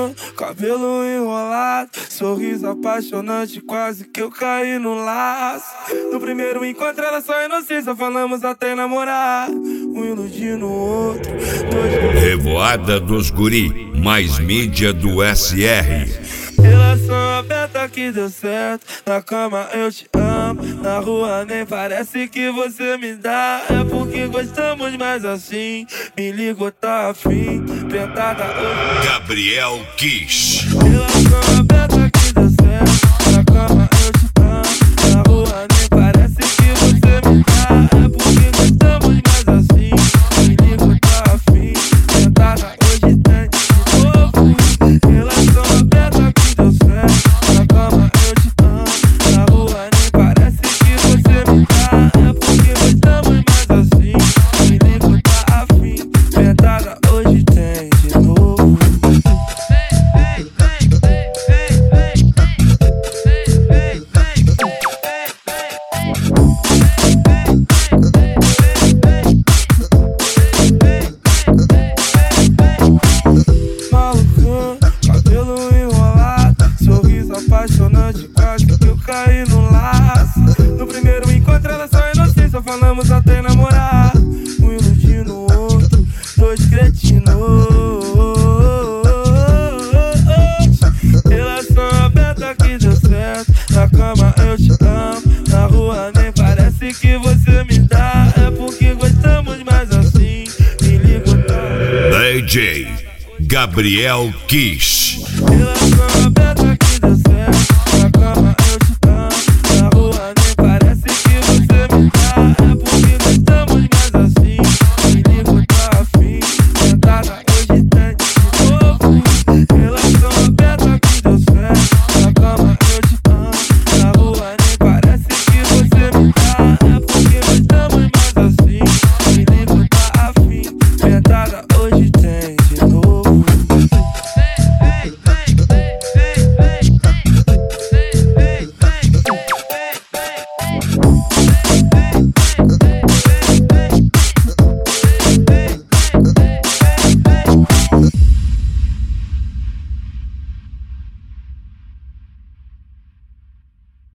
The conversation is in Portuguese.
cabelo enrolado, sorriso apaixonante, quase que eu caí no laço. No primeiro encontro era só inocência, falamos até namorar, um iludindo o outro. Revoada dos Guri, mais mídia do SR. Relação aberta que deu certo, na cama eu te amo, na rua nem parece que você me dá. É porque gostamos mais assim, me ligou, tá afim, tentada hoje. Gabriel Kiss. Relação aberta que deu certo, na cama eu te amo, na rua nem parece que você me dá. É porque gostamos mais assim, me ligou, tá afim, tentada hoje tem de novo. Relação aberta que deu certo, na cama eu te amo, na rua nem parece que você me dá. É porque gostamos mais assim, me ligou, tá afim, tentada hoje tem de novo. Malucão, cabelo enrolado, sorriso apaixonante, quase que eu caí no laço. No primeiro encontro era só inocência, falamos até namorar, um iludindo o outro, dois cretinos. Relação aberta que deu certo, na cama eu te amo, na rua nem parece que você me dá. É porque gostamos mais assim, me ligo, tá? DJ Gabriel Kiss. Relação